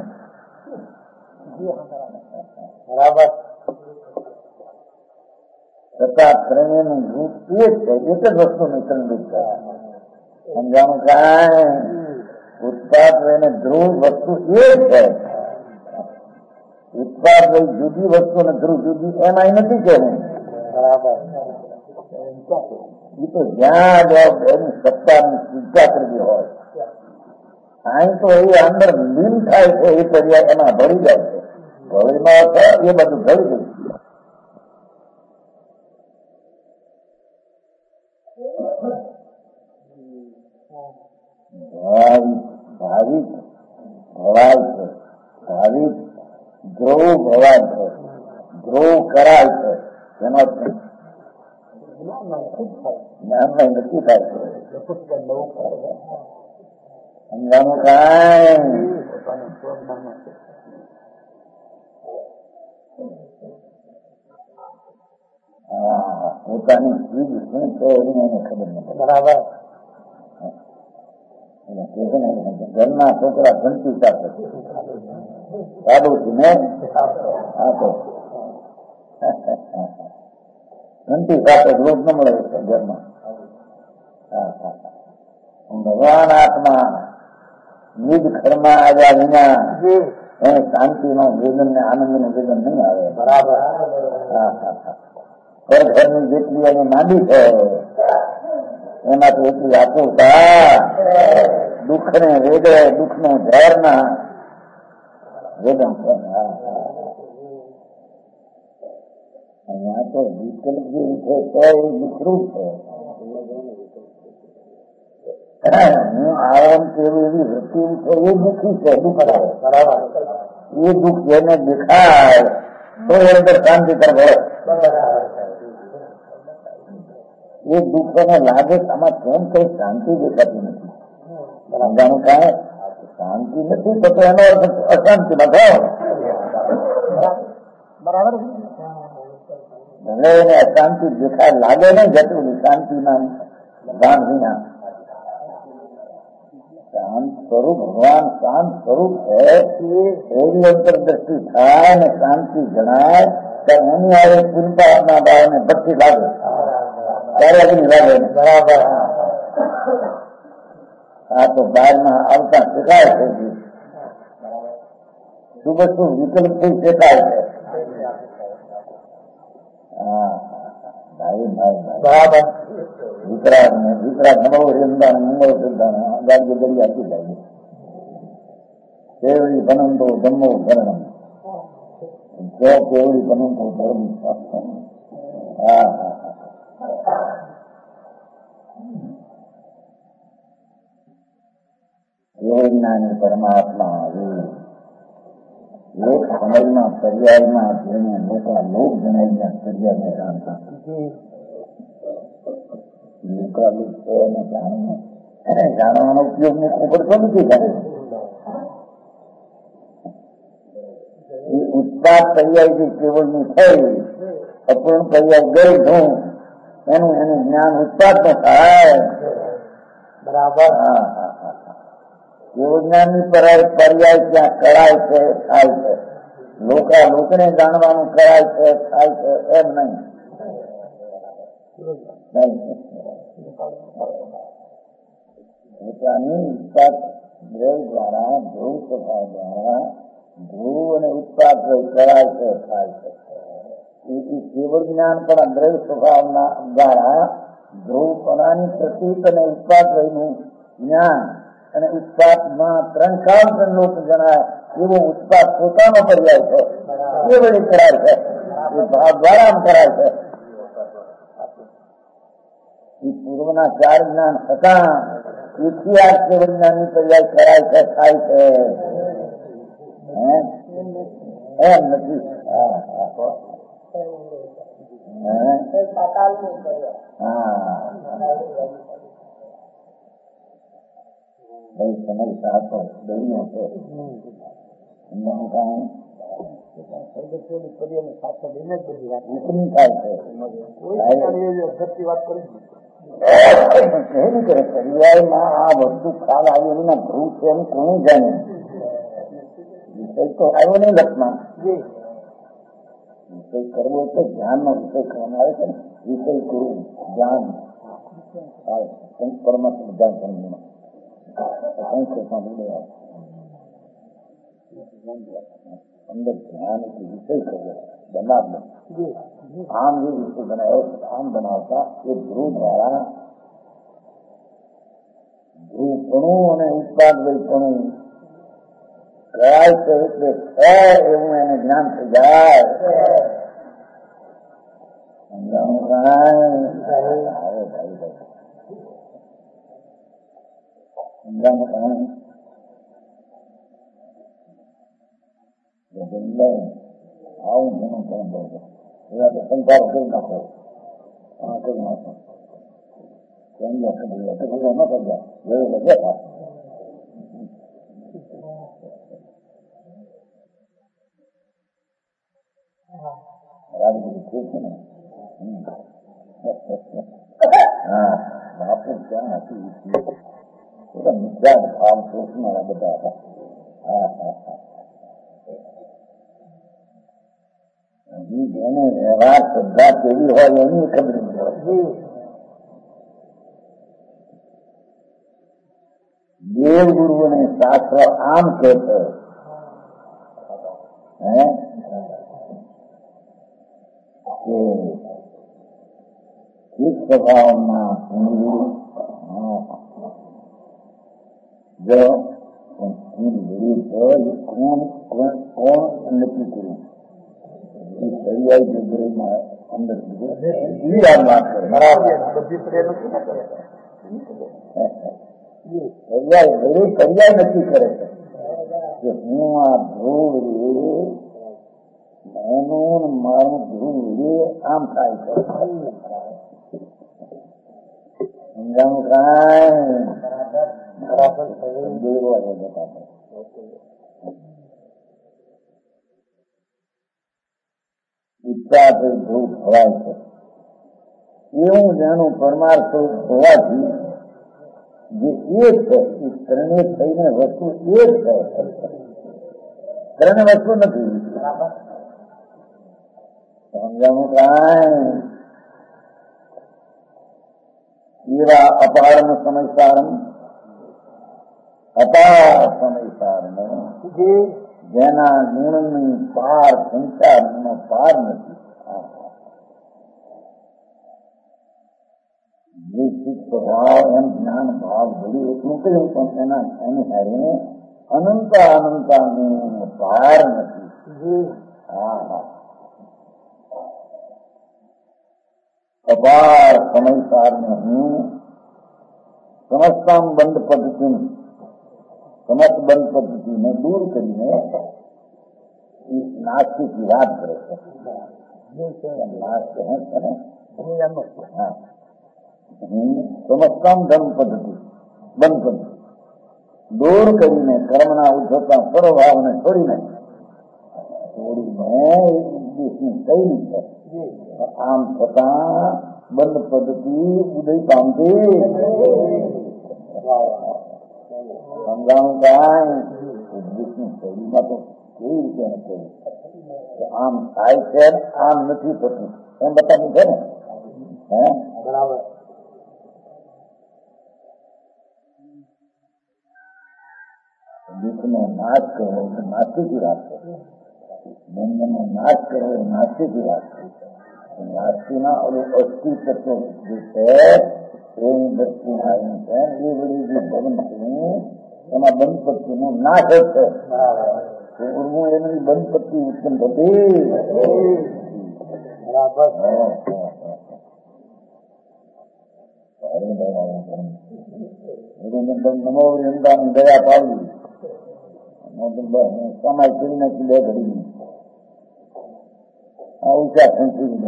બરાબર છતાં ત્રણેયનું રૂપ એ જ છે, એક જ વસ્તુનું સંદર્ભ છે. સમજાણું કાંઈ ઉત્પાદ લઈને ધ્રુવ વસ્તુ એ જ છે. ઉત્પાદ લઈ જુદી વસ્તુ અને ધ્રુવ જુદી એમાં નથી કેવું. બરાબર એ તો જ્યાં એની સત્તાની ચિંતા કરવી હોય અહીં તો એ અંદર લીન થાય છે. એ પર્યાય એમાં ભળી જાય છે. ભળીમાં એ બધું ભળી ગયું. ભાવિક ભવાય છે, ભાવિક ધ્રુવ ભવાય છે, ધ્રુવ કરાય છે. એનો જ્ઞાનમાં નક્કી થાય છે. સમજાણું કાંઈ પોતાની ચીજ શું છે એની એને ખબર નથી. બરાબર ઘરના છોકરા ઘંટી સાથે સાદું ને આપો ઘંટી સાથે રોજ ન મળે ઘરમાં. ભગવાન આત્મા નિજ ઘરમાં આવ્યા વિના એને શાંતિ નો વેદન ને આનંદ નું વેદન નહીં આવે. બરાબર હા હા હા પર ઘરની જેટલી એની માંડી છે એમાંથી એટલી આતુરતા દુઃખ ને વેદે દુઃખ નું ઝેર ના વેદન છે. અહીંયા તો વિકલ્પ જેવી છે તો એ વિકૃત છે. હું આરામ કેવું એવી વૃત્તિ છે એ દુઃખી છે. દુઃખ બરાબર એ દુઃખ જેને દેખાય તો એ અંદર શાંતિ તરફ એ દુઃખોને લાગે આમાં કેમ કઈ શાંતિ દેખાતી નથી. સમજાણું કાંઈ શાંતિ નથી તો એનો અર્થ અશાંતિ માં થયો. બરાબર ભલે એને અશાંતિ દેખાય લાગે ને જતું શાંતિના ભાન વિના. શાંત સ્વરૂપ ભગવાન શાંત સ્વરૂપ છે. એવી અંતરદ્રષ્ટિ થાય ને શાંતિ જણાય તો એની આવે પુનપાપના ભાવને ભક્તિ લાગે ત્યારે અગ્નિ લાગે. બરાબર આ તો બહારમાં આવતા શીખાય છે. શું વસ્તુ વિકલ્પ થી શીખાય છે. હા ભાઈ ભાઈ બરાબર વિતરાગ ને વિતરાગ નવો રેમદાન મંગળ સિદ્ધાન ગાડી ગરી આપી જાય. કેવડી બનંતો ધર્મો ધર્મ જો કેવડી બનંતો ધર્મ. હા હા એવો જ્ઞાની પરમાત્મા આવ્યું. એક સમયમાં પર્યાયમાં જેને લોકો લોક જણાવીને પર્યાયને જાણતા લોકાલુક છે એને જાણવું જાણવાનો ઉપયોગ ને ખબર તો નથી કરે. એ ઉત્પાદ પર્યાય જે કેવળની થઈ અપૂર્ણ પર્યાય ગઈ હું એનું એનું જ્ઞાન ઉત્પાદ ન થાય. બરાબર. હા હા હા એવું જ્ઞાનની પર્યાય ત્યાં કરાય છે થાય છે. લોકા લોકને જાણવાનું કરાય છે થાય છે એમ નહીં. પોતાની ઉત્પાદ દ્રવ દ્વારા ધ્રુવ સ્વભાવ દ્વારા ધ્રુવ અને ઉત્પાદ દ્રવ કરાય છે થાય છે. એ કેવળ જ્ઞાન પણ દ્રવ સ્વભાવના દ્વારા ધ્રુવપણાની પ્રતીક અને ઉત્પાદ દ્રવનું જ્ઞાન અને ઉત્પાદમાં ત્રણ કાળ ત્રણ લોક જણાય એવો ઉત્પાદ પોતાનો પર્યાય છે. એ બધી કરાય છે એ ભાવ દ્વારા કરાય છે. એ પૂર્વના ચાર જ્ઞાન હતા એથી આ કેવળ જ્ઞાનની પર્યાય કરાય છે થાય છે એમ નથી. હા ભાઈ સમય સાતો દરિયો છે એમનું કામ પર્યાયમાં આ વસ્તુ ખ્યાલ આવ્યો એના ધ્રુવ છે એમ કોને જાણે. વિષય તો આવ્યો નહીં લખમાં. વિષય કરવો એટલે ધ્યાનનો વિષય કરવામાં આવે છે ને. વિષય કરવું ધ્યાન પરમાત્મા ધ્યાન સમજમાં અંદર ધ્યાન વિષય કર્યો બનાવવો. આમ જે વિષય બનાવ્યો આમ બનાવતા એ ધ્રુવ દ્વારા ધ્રુવપણું અને ઉત્પાદ વૈપણું કરાય છે એટલે છે એવું એને જ્ઞાન થઈ જાય. સમજાણું કાંઈ આવે ભાઈ ભાઈ સમજાણું કાંઈ આવું ઘણું પણ બહુ એવા તો સંકારો કરી નાખો હા કરી નાખો કેમ ન કરી જાય એવું બેઠા રાજગીરી ઠીક છે ને. હા બાપુ ક્યાં હતી બધા મિત્રા ભાવ શોષનારા બધા હતા. હા હા હા જેને વ્યવહાર શ્રદ્ધા કેવી હોય એની ખબર નહીં હોય. દેવગુરુઓને શાસ્ત્ર આમ કે છે કે એક સ્વભાવમાં પૂંજી જો કોણ કોણ કોણ નક્કી કર્યું પર્યાય જગ્યામાં અંદર વાત કરે પર્યાય દરેક પર્યાય નક્કી કરે છે કે હું આ ધ્રુવ એનું મારું ધ્રુવ આમ થાય છે. સમજાણું કાંઈ દેવા જતા ઈચ્છા ધ્રુવ ભરાય છે એવું જાણું પરમાર સ્વરૂપ હોવાથી જે એક છે એ ત્રણેય થઈને વસ્તુ એક છે. ત્રણે વસ્તુ નથી. સમજાવું કાંઈ એવા અપારમ સમયસારમ અપાર સમયસારમ જેના ગુણની પાર સંસારનો પાર નથી. જે ચિત્ત ભાવ એમ જ્ઞાન ભાવ બધું એટલું કહ્યું પણ એના એની હારે અનંત અનંતાનો પાર નથી. હા હા અપાર સમયસાર ને હું સમસ્તા બંધ પદ્ધતિ સમસ્ત બંધ પદ્ધતિને દૂર કરીને એ નાસ્તિકની વાત કરે છે. સમસ્તમ ધર્મ પદ્ધતિ બંધ પદ્ધતિ દૂર કરીને કર્મના ઉદ્ધતા સ્વભાવને છોડીને છોડીને દેશની શૈલી છે. આમ છતાં બંધ પદ્ધતિ ઉદય પામતી સમજાણું કાંઈ દેશની શૈલીમાં તો કેવી રીતે નથી આમ થાય છે આમ નથી થતું એમ બતાવ્યું છે ને. હે બરાબર. દુઃખનો નાશ કરવો એ નાસ્તિકી વાત છે. બંધનો નાશ કરવો એ નાસ્તિકી વાત છે. નાસ્તિકના ઓલું અસ્તિત્વ જે છે એની દ્રષ્ટિમાં આવ્યું છે એ બધી જે ભવન છે એમાં બંધપત્તિનો નાશ જ છે. હું એની બંધપત્તિ ઉત્પન્ન થતી બરાબર. નમો દયા પાડવી સમાજ કરી નાખી બે ઘડી ઊંચા સંસ્કૃતિને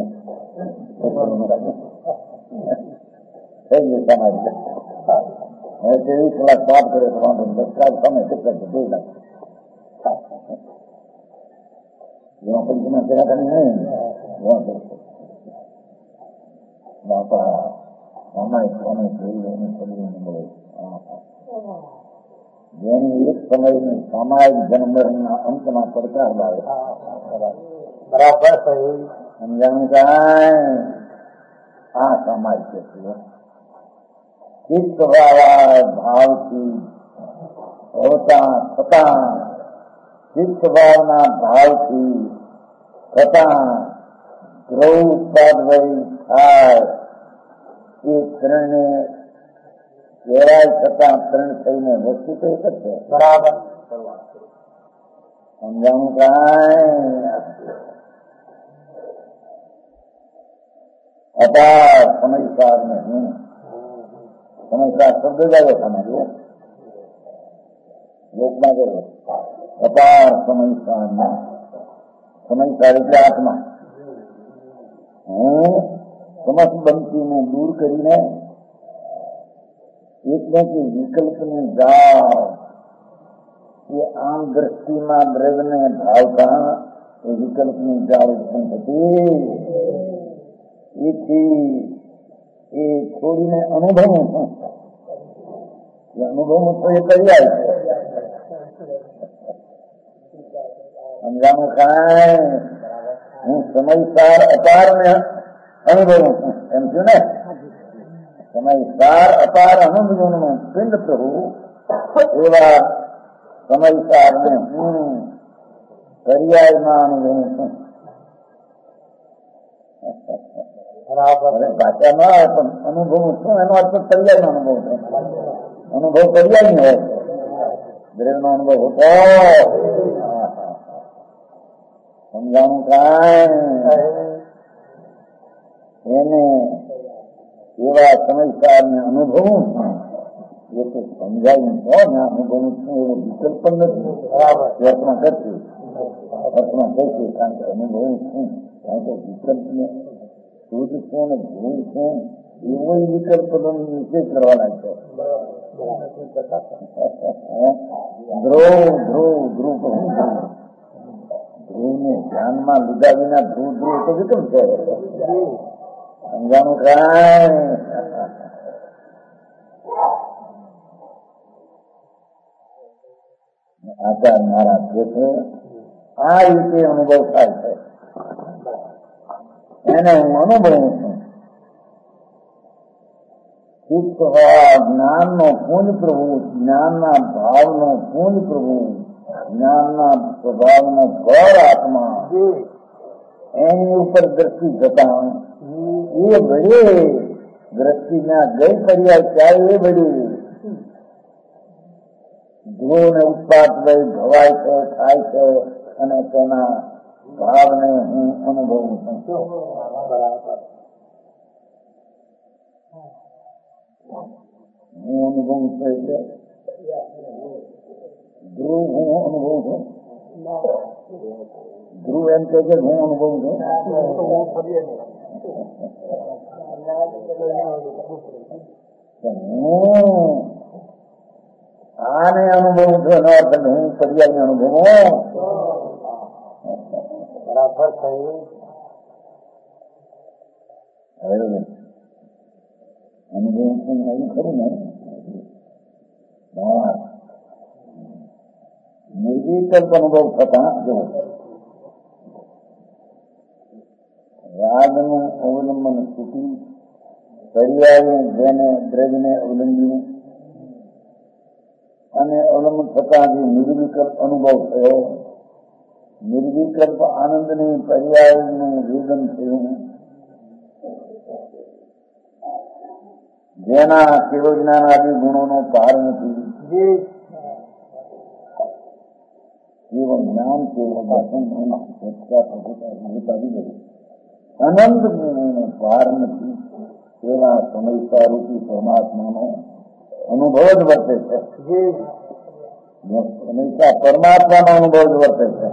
થઈ ગયું સમાજ. હવે ત્રેવીસ કલાક વાત કરે તો વાંધો દસ સમય કેટલા છે જોઈ નાખે જેમાં પૈસાના પેલા નહીં બાપા અમાય કોને જોયું એને સમજવું મળે. જેની એક સમયની સામાયિક જન્મના અંતમાં પડકાર લાવે બરાબર સમજાણું કાંઈ આ સામાયિક છે. ચિત્ત વાળા ભાવથી હોતા થતા ચિત્ત ભાવના ભાવથી થતા દ્રવ ઉત્પાદય થાય એ ત્રણે કહેવાય છતાં ત્રણ થઈને વસ્તુ તો એક જ છે. બરાબર સમજાણું કાંઈ અપાર સમયસાર ને હું સમયસાર શબ્દ જ આવ્યો સમજો લોકમાં ગયો અપાર સમયસાર ને સમયસાર એટલે આત્મા હું સમસ્ત બંધીને દૂર કરીને એટલે કે વિકલ્પની જાળ એ આમ દ્રષ્ટિમાં દ્રવ્યને ભાવતા એ વિકલ્પની જાળ ઉત્પન્ન થતી એથી એ છોડીને અનુભવું છું. અનુભવું તો એ પર્યાય છે. સમજાણું કાંઈ હું સમયસાર અપાર ને અનુભવું છું એમ થયું ને. સમયસાર અપાર અનુભવનું પિંડ પ્રભુ એવા સમયસાર ને હું પર્યાયમાં અનુભવું છું. ભાષા ના આવે પણ અનુભવું છું એનો અર્થ પર્યાય નો અનુભવ છે. અનુભવ પર્યાય નો હોય દ્રવ્ય નો અનુભવ હોતો સમજાણું કાંઈ એને એવા સમયસાર ને અનુભવું એ તો સમજાયું તો ને અનુભવું છું એવો વિકલ્પ નથી. અર્થમાં કરશું અર્થમાં કરશું કારણ કે અનુભવું છું કારણ કે વિકલ્પ ને શુદ્ધ છું ને ભૂલ છું એવો વિકલ્પ નિષેધ કરવાના છે. ધ્રુવ ધ્રુવ ધ્રુવ ધ્રુવ ને ધ્યાનમાં લીધા વિના ધ્રુવ ધ્રુવ તો વિકલ્પ છે. સમજાણું કાંઈ આચાર મારા છે આ રીતે અનુભવ થાય છે એને હું અનુભવું છું. ચિત્ત જ્ઞાન નો પૂંજ પ્રભુ જ્ઞાનના ભાવનો પૂંજ પ્રભુ જ્ઞાનના સ્વભાવનો ગૌર આત્મા એની ઉપર દ્રષ્ટિ જતા એ બળે દ્રષ્ટિના ગઈ પર્યાય ત્યારે એ બળે ધ્રુવ ને ઉત્પાદ લઈ ભવાય છે થાય છે અને તેના ભાવને હું અનુભવું છું. હું અનુભવું છું એટલે ધ્રુવ હું અનુભવ છું. ધ્રુવ એમ કે છે હું અનુભવ છું. હું આને અનુભવ છું એનો અર્થ હું પર્યાય અનુભવો બરાબર થયું. અનુભવ ખરું ને નિર્વિકલ્પ અનુભવ થતા જો રાગનું અવલંબન સ્થિતિ પર્યાય જેને દ્રવ્યને અવલંબીને અને અવલંબન થતા જે નિર્વિકલ્પ અનુભવ થયો, નિર્વિકલ્પ આનંદની પર્યાયનું વેદન થયું, જેના કેવળ જ્ઞાન આદિ ગુણોનો પાર નથી, કેવળ જ્ઞાન કેવળ વાસન અનંત ગુણોનો પાર નથી, તેના સમયસર રૂપી પરમાત્માનો અનુભવ જ વર્તે છે. સમયસર પરમાત્માનો અનુભવ જ વર્તે છે.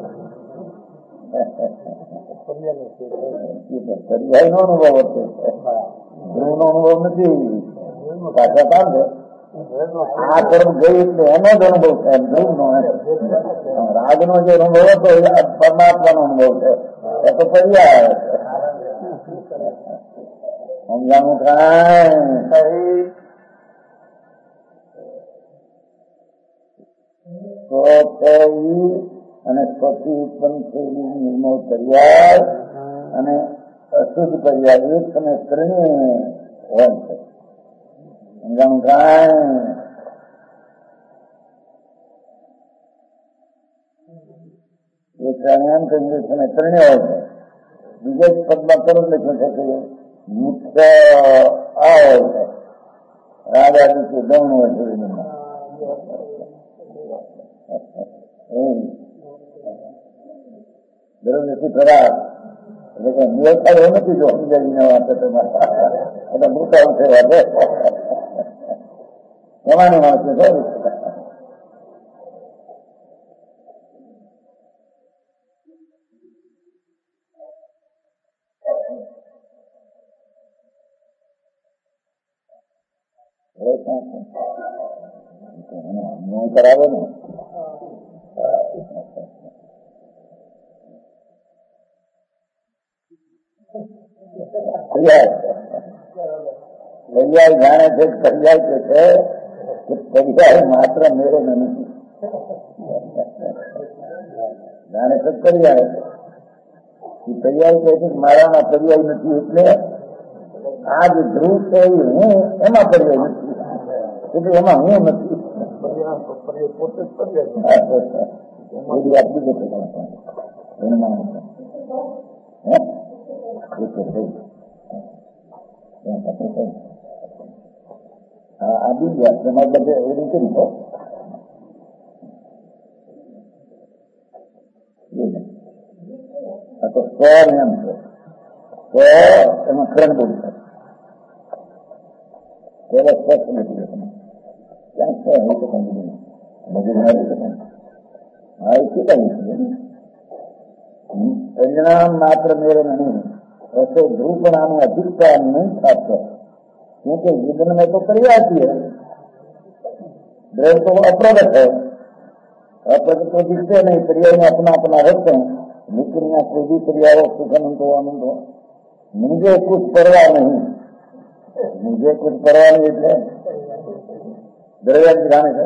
પર્યાયનો અનુભવ વર્તે છે, ધ્રુવનો અનુભવ નથી. પાછા પાડે આ તરફ ગઈ એટલે એનો જ અનુભવ છે. ધ્રુવનો રાગનો જે અનુભવ હતો એ પરમાત્માનો અનુભવ છે. એ તો પર્યાય છે. સમજાણું થાય અને સ્વથી ઉત્પન્ન થયેલી નિર્મળ પર્યાય અને અશુદ્ધ પર્યાય એક અને ત્રણેય હોય છે. સમજાણું થાય એ ત્રણેય કહીએ અને ત્રણેય હોય છે. બીજા જ પદમાં તરત લખ્યું છે કે મુખ્ય આ હોય છે, રાજા કે ગૌણ હોય છે. બરોબર નથી ખરાબ એટલે કે વ્યવસાય એવો નથી. જો સમજાવીને વાત એટલે મોટા ઉઠે વાત એમાંની વાત છે. કરાવે ને પર્યાય જાણે છે. પર્યાય કે છે કે પર્યાય માત્ર મેળો નથી. જાણે છે પર્યાય પર્યાય કહે છે મારામાં પર્યાય નથી. એટલે આ જે ધ્રુવ છે એ હું એમાં પર્યાય નથી. એટલે એમાં હું નથી. પોતે જ પર્યાય આપી દે આદિ તમારે બધે એ રીતે લીધો તો સો એમ છે. તો એમાં કરંટ બોલી થાય પેલા સ્પષ્ટ નથી. ક્યાં છે હું તો સમજી બધું હા એ શું કહ્યું પરિણામ માત્ર मेरे नहीं ऐसे ध्रुव नाम अधिकता नहीं प्राप्त, क्योंकि जीवन में तो पर्यायती है. द्रव्य तो अप्रगट है, अप्रगट तो दिखते नहीं. पर्याय में अपना अपना रखते हैं. लेकिन यहाँ कोई भी पर्याय हो, सुख आनंद हो आनंद हो, मुझे कुछ परवाह नहीं. मुझे कुछ परवाह नहीं એટલે द्रव्य जाने से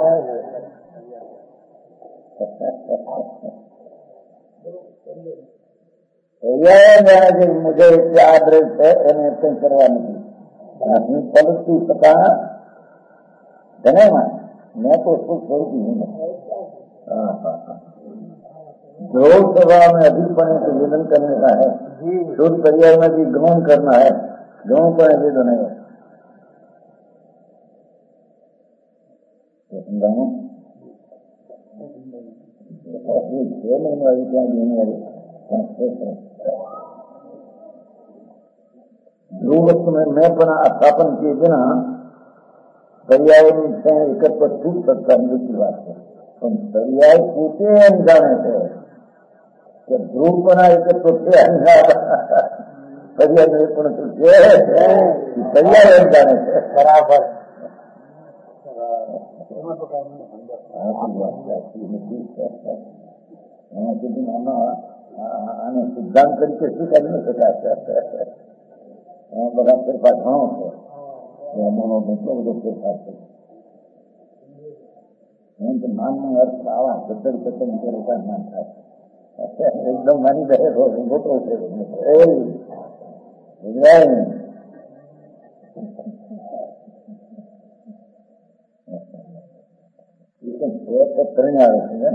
मुझे આ દ્રવ્ય છે એને કંઈ કરવા નથી. પલટી સકા ધનેમાં મેં તો સુખ સ્વરૂપી हूँ. ध्रुव स्वभाव में अधिकपने से वेदन करने का है. शुद्ध पर्याय में भी गौण करना है. गौण पर वेदन है. समझाऊँ ध्रुव वस्तु में मैं अपना स्थापन किए बिना पर्याय से एकत्र छूट सकता है की बात है. પણ દરિયાએ પોતે એમ જાણે છે કે ધ્રુવ બનાવે કે તો છે દરિયા પણ શું છે દરિયા એમ જાણે છે બરાબર. આને સિદ્ધાંત તરીકે સ્વીકારી ન શકાય. બધા ફેરફાર ઘણો છે. એનો એટલો બધો ફેરફાર છે. એમ કે માનનો અર્થ આવા સત્તર સત્તર ફેરફાર ના થાય. એકદમ માની દે મોટો છે ગુજરાય ત્રણ આવે છે ને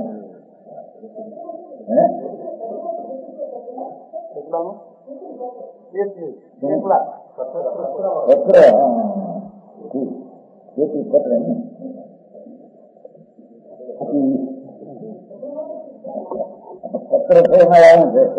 ખેતી પત્ર ને પત્ર તો એમાં આવું છે.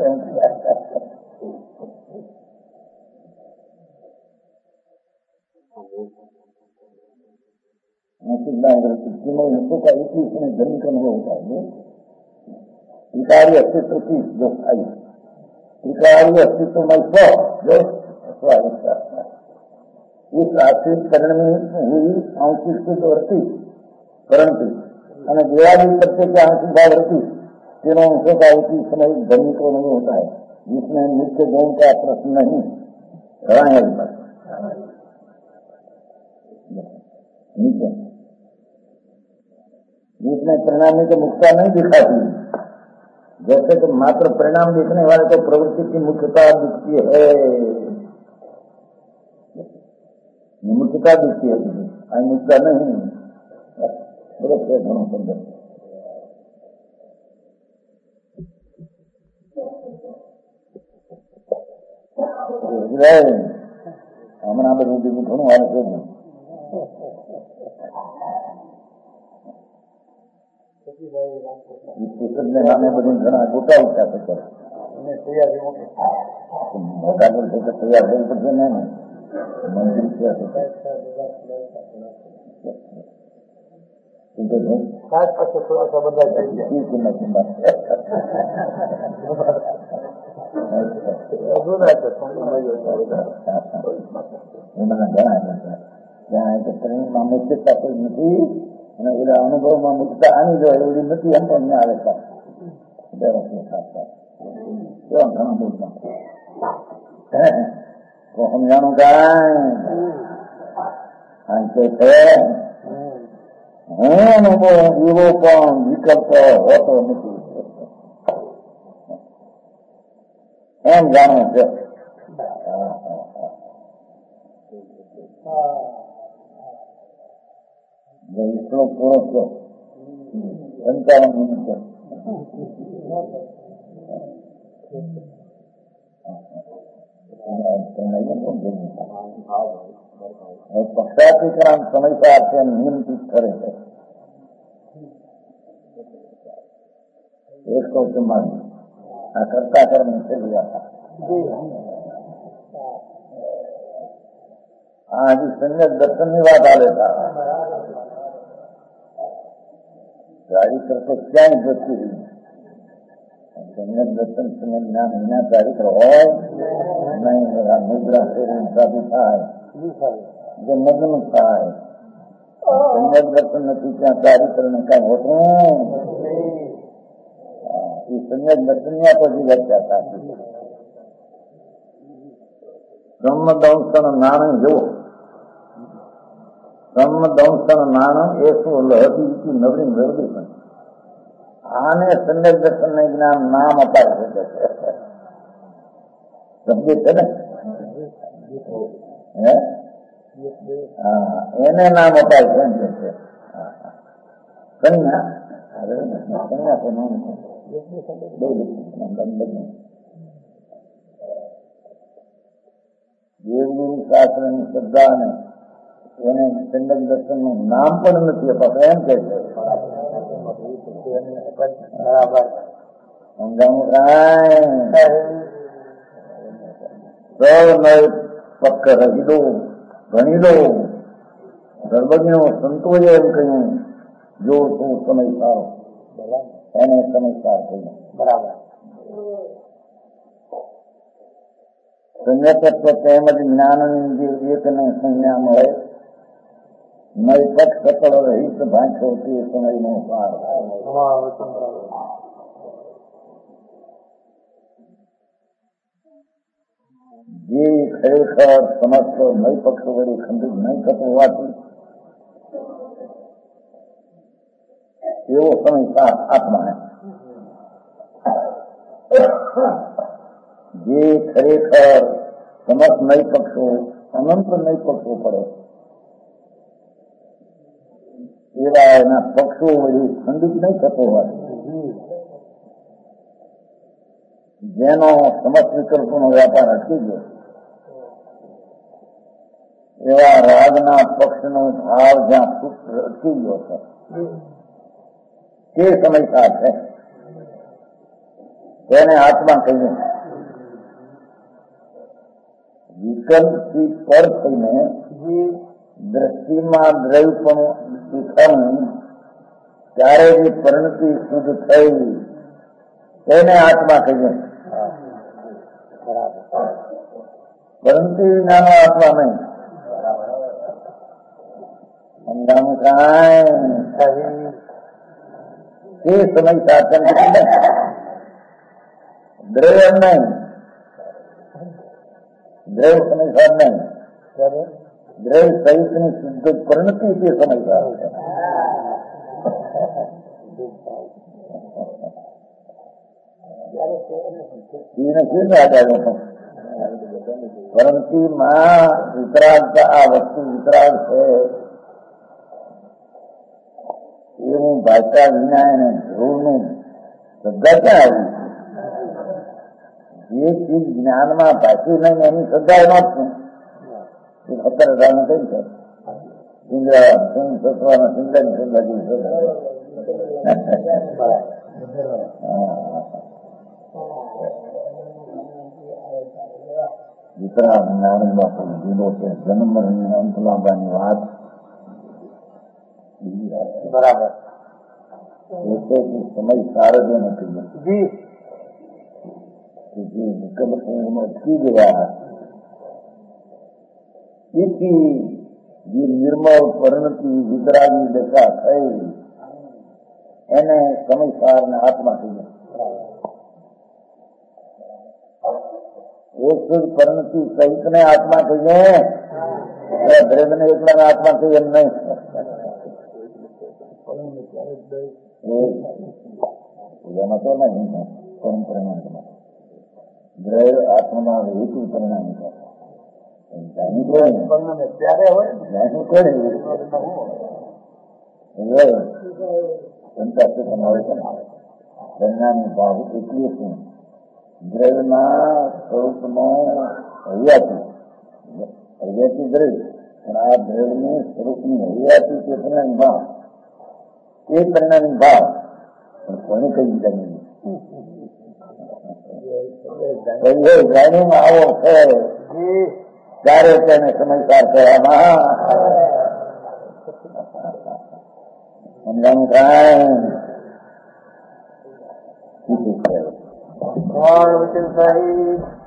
स्वीकार्य अस्तित्व की जो आई स्वीकार्य अस्तित्व में स्व जो स्वादिष्टा इस आश्रित करण में हुई आंशिक सिद्ध वृत्ति परंतु અને દેવાદી प्रत्यय के आंशिक भाव वृत्ति तीनों अंशों का एक ही समय धर्म को नहीं होता है जिसमें मुख्य गुण का प्रश्न नहीं है जिसमें परिणामी को मुख्यता नहीं दिखाती. जैसे कि मात्र परिणाम देखने वाले को प्रवृत्ति की मुख्यता दिखती है मुख्यता दिखती है मुख्यता नहीं बड़े घणो समझ હમણાં બધું બીજું ઘણું આવે છે. પુસ્તકને નામે બધું ઘણા ગોટા ઉઠા છે તૈયાર તૈયાર રહેવું પડશે ને મંજૂરી ખાસ પાછો થોડા સા બધા થઈ જાય કિંમત કિંમત એમાં ઘણા જ્યાં ટ્રેનિંગમાં મુખ્યતા કોઈ નથી અને એના અનુભવમાં મુક્તા આની જો એવડી નથી એમ પણ આવે કેવા ઘણા મૂળમાં તો સમજાણું કાંઈ છે હું અનુભવ એવો પણ વિકલ્પ હોતો નથી એમ જાણવું છે. શ્લોક પૂરો છો પંચાવન મિનિટ પક્ષાતીકરણ સમયસાર છે નિયંત્રિત કરે છે. એકસો ચુમ્માલીસ આ કરતા કર્મ છેલ્લી વાત આ હજી સંજ્ઞક દર્શન ની વાત આવે છે. ગાડી કરતો ક્યાંય જતી સંજ્ઞક દર્શન સંજ્ઞ જ્ઞાન વિના ચારિત્ર હોય નહીં. મુદ્રા ફેરવી સાધુ થાય જે મગ્ન થાય સંજ્ઞક દર્શન નથી ત્યાં ચારિત્ર ને કઈ હોતું એ સંજ્ઞક દર્શન માં પછી વ્યાખ્યા થાય. બ્રહ્મદંશન નાણું જુઓ બ્રહ્મદંશન નાણું એ શું લહતી નવરી નવરી પણ આને સંજ્ઞક દર્શન ને જ્ઞાન નામ અપાય છે સમજે છે ને એને નામ અપાય છે એમ કે છે કન્યા કન્યા તો નામ દેવગુરુ શાસ્ત્ર ની શ્રદ્ધા ને એને સંજ્ઞક દર્શન નું નામ પણ નથી અપાતું એમ કે છે. બરાબર પક્ક રહી દો ગણી દો ગર્ભજ્ઞો સંતોએ એમ કહ્યું જો તું સમજદાર એને સમજદાર થઈને બરાબર સંજતત્વ તેમજ જ્ઞાનની જે એકને સંજ્ઞા મળે નઈ પક્ષ સકળ રહિત ભાંખો તે સમયનો પાર જે ખરેખર સમસ્ત નઈ પક્ષો વડે ખંડિત નહીં થતો હોવાથી એવો સમય આત્મા જે ખરેખર સમસ્ત નઈ પક્ષો અનંત નઈ પક્ષો પડે એવા એના પક્ષો વડે ખંડિત નહીં થતો હોવાથી જેનો સમસ્ત વિકલ્પોનો વ્યાપાર અટકી ગયો એવા રાગના પક્ષનો ભાવ જ્યાં અટકી ગયો છે તે સમયસાર છે તેને આત્મા કહીએ વિકલ્પથી પર થઈને દ્રષ્ટિમાં દ્રવ્યપણું દેખાવું ત્યારે જે પરિણતિ શુદ્ધ થઈ તેને આત્મા કહીએ પરિણતિ વિનાનો આત્મા નહીં સમજાવું કાંઈ તે સમય સાચન દ્રવ્ય નહીં દ્રવ્ય સમયસાર નહીં દ્રવ્ય સહિતની શુદ્ધ પરિણતિ તે સમયસાર છે એને કેવી આચાર્ય પરિણતિમાં વિતરાગતા આ વસ્તુ વિતરાગ છે એવું ભાષા વિના એને ધ્રુવનું શ્રદ્ધા ક્યાં આવી જે ચીજ જ્ઞાનમાં પાછી નહીં એની શ્રદ્ધા એમાં જ છે એ સત્તર હજારનું કઈ છે ઇન્દ્રા સિંહ સત્વાના સિંગની શ્રદ્ધા જેવી શ્રદ્ધા વિતરાગ જ્ઞાનમાં જીલો છે જન્મ મરણની અંત લાંબાની વાત બરાબર એટલે સમય સારો જ નથી જે વિકલ્પો અટકી ગયા તેથી જે નિર્મળ પરિણતિ વિતરાગની દશા થઈ એને સમયસાર ને આત્મા કહીએ એક શુદ્ધ પરિણતિ સહિત ને આત્મા કહીએ દ્રવ્ય ને એકલા આત્મા કહીએ નહીં પૂજામાં તો નહીં પરમ પરિણામમાં દ્રવ્ય આત્મા હેતુ પરિણામ ત્યારે હોય સંતાની ભાવ એટલે શું દ્રવ્યના સ્વરૂપમાં હૈયાથી હૈયાથી દ્રવ્ય પણ આ દ્રવ્યની સ્વરૂપની હૈયાથી તે પરિણામ ભાવ એ પરિણામી ભાવ પણ કોને કઈ દીધા જાણીમાં આવો છે ત્યારે તેને સમજદાર કહેવામાં સમજાવું કાંઈ સાહેબ